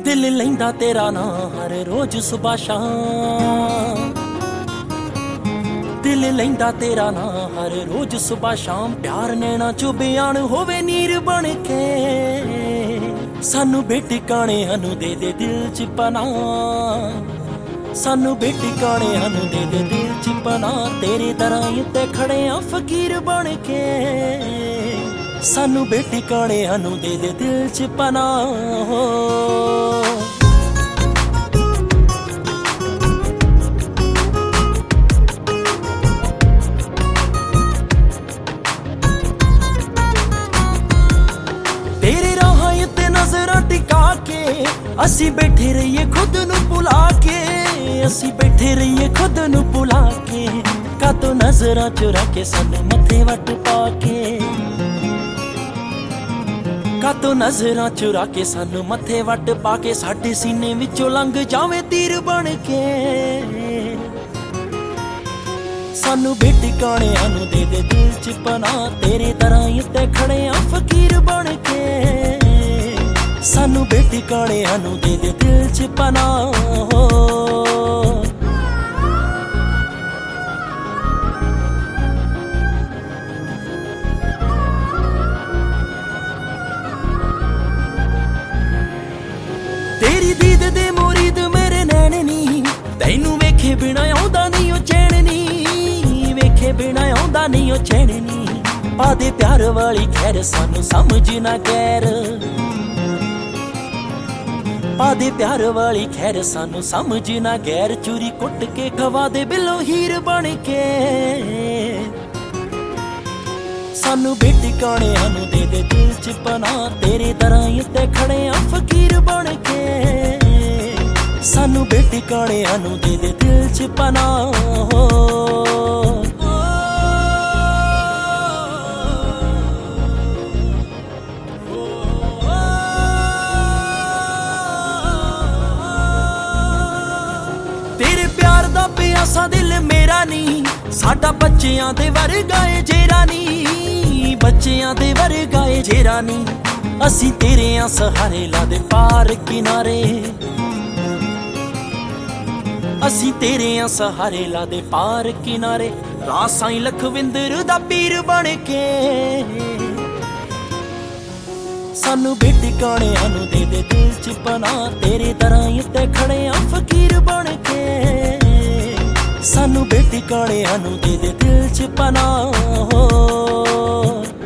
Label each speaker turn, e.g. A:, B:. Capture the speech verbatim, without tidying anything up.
A: दिल लैंदा तेरा ना हर रोज सुबह शाम, दिल लैंदा तेरा ना हर रोज सुबह शाम। प्यार नैना चो बयान होवे नीर बन के, सानू बेटिकाने हनू दे दे दिल च पनाह, सानू बेटिकाने हनू दे दे दिल च पनाह। तेरे तरह ते खड़े आ फकीर बन के, सानू बेटिकाने हनू दे दे दिल च पनाह। तेरे राह ते नजरां टिका के असी बैठे रहिए खुद नू भुला के, असी बैठे रहिए खुद नू भुला के। कातों नजरां चुरा के सानू मथे वट पा के, कातों नजरां चुरा के सानू मथे वट पा के। साडे सीने विचों लंघ जावे तीर बन के, सानू बेटिकाने हनू दे दे दिल च पनाह। तेरे तरह ते खड़े आ फकीर बन के, सानू बेटिकाने हनू दे दे दिल च पनाह। तेरी दीद दे मुरीद मेरे नैन नी, तैनू वेखे बिना आउंदा नहीं ओ चैन नी, वेखे बिना आउंदा नहीं ओ चैन नी। पा दे प्यार वाली खैर सानू समझ ना गैर, पा दे प्यार वाली खैर सानू समझ ना गैर। चूरी कुट के खवा दे बिलो हीर बन के, सानू बेटिकाने हनू दे दे दिल च पनाह। तेरे तरह ते खड़े आ फकीर बन के, सानू बेटिकाने हनू दे दे दिल च पनाह। तेरे प्यार दा प्यासा दिल मेरा नी, साडा बच्चियां दे वर्गा ए जेरा नी, बच्चियां दे वर्गा ए जेरा नी। असी तेरे आ सहारे ला दे पार किनारे, असी तेरे आ सहारे ला दे पार किनारे। राह साईं लखविंदर दा पीर बन के, सानू बेटिकाने हनू दे दे दिल च पनाह। तेरे तरह ते खड़े आ फकीर बन के, सानू बेटिकाने हनू दे दे दिल च पनाह।